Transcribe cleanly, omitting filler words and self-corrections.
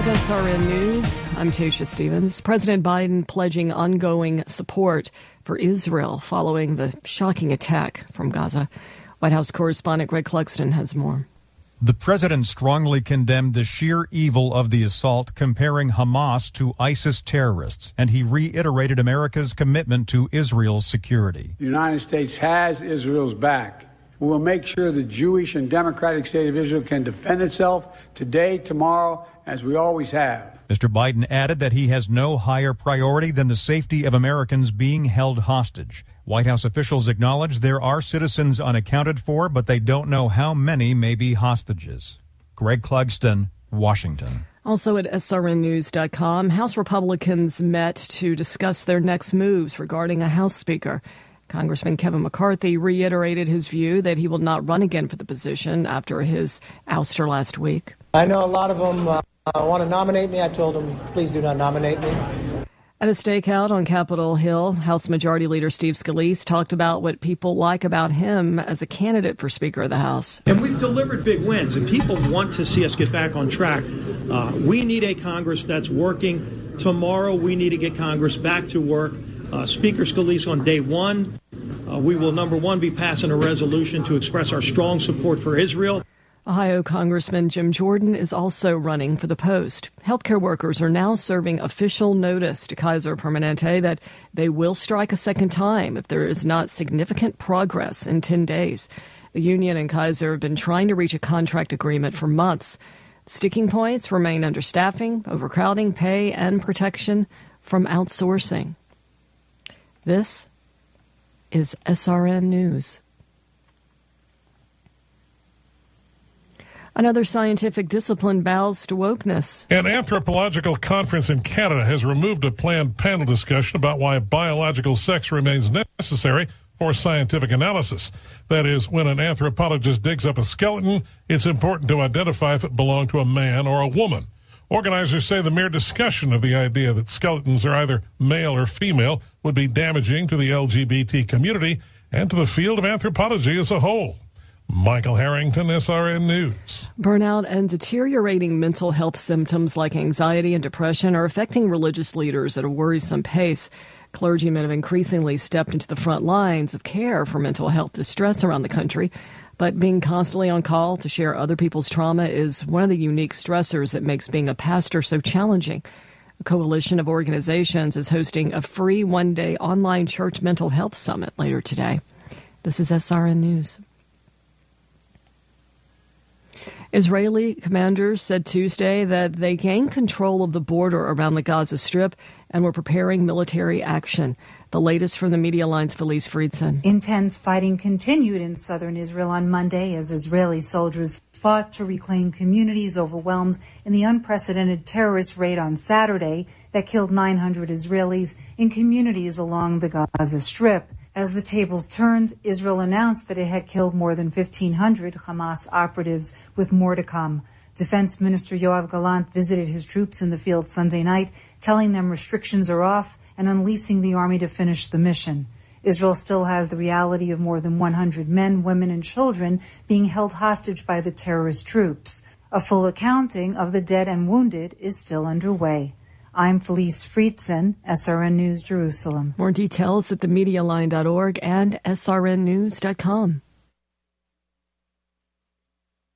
With SRN News, I'm Tasha Stevens. President Biden pledging ongoing support for Israel following the shocking attack from Gaza. White House correspondent Greg Clugston has more. The president strongly condemned the sheer evil of the assault, comparing Hamas to ISIS terrorists, and he reiterated America's commitment to Israel's security. The United States has Israel's back. We will make sure the Jewish and democratic state of Israel can defend itself today, tomorrow, as we always have. Mr. Biden added that he has no higher priority than the safety of Americans being held hostage. White House officials acknowledge there are citizens unaccounted for, but they don't know how many may be hostages. Greg Clugston, Washington. Also at srnnews.com, House Republicans met to discuss their next moves regarding a House Speaker. Congressman Kevin McCarthy reiterated his view that he will not run again for the position after his ouster last week. I know a lot of them want to nominate me. I told them, please do not nominate me. At a stakeout on Capitol Hill, House Majority Leader Steve Scalise talked about what people like about him as a candidate for Speaker of the House. And we've delivered big wins, and people want to see us get back on track. We need a Congress that's working. Tomorrow, we need to get Congress back to work. Speaker Scalise on day one, we will, number one, be passing a resolution to express our strong support for Israel. Ohio Congressman Jim Jordan is also running for the post. Healthcare workers are now serving official notice to Kaiser Permanente that they will strike a second time if there is not significant progress in 10 days. The union and Kaiser have been trying to reach a contract agreement for months. Sticking points remain understaffing, overcrowding, pay, and protection from outsourcing. This is SRN News. Another scientific discipline bows to wokeness. An anthropological conference in Canada has removed a planned panel discussion about why biological sex remains necessary for scientific analysis. That is, when an anthropologist digs up a skeleton, it's important to identify if it belonged to a man or a woman. Organizers say the mere discussion of the idea that skeletons are either male or female would be damaging to the LGBT community and to the field of anthropology as a whole. Michael Harrington, SRN News. Burnout and deteriorating mental health symptoms like anxiety and depression are affecting religious leaders at a worrisome pace. Clergymen have increasingly stepped into the front lines of care for mental health distress around the country. But being constantly on call to share other people's trauma is one of the unique stressors that makes being a pastor so challenging. A coalition of organizations is hosting a free one-day online church mental health summit later today. This is SRN News. Israeli commanders said Tuesday that they gained control of the border around the Gaza Strip and were preparing military action. The latest from the Media Line's Felice Friedson. Intense fighting continued in southern Israel on Monday as Israeli soldiers fought to reclaim communities overwhelmed in the unprecedented terrorist raid on Saturday that killed 900 Israelis in communities along the Gaza Strip. As the tables turned, Israel announced that it had killed more than 1,500 Hamas operatives, with more to come. Defense Minister Yoav Gallant visited his troops in the field Sunday night, telling them restrictions are off and unleashing the army to finish the mission. Israel still has the reality of more than 100 men, women, and children being held hostage by the terrorist troops. A full accounting of the dead and wounded is still underway. I'm Felice Friedson, SRN News, Jerusalem. More details at themedialine.org and srnnews.com.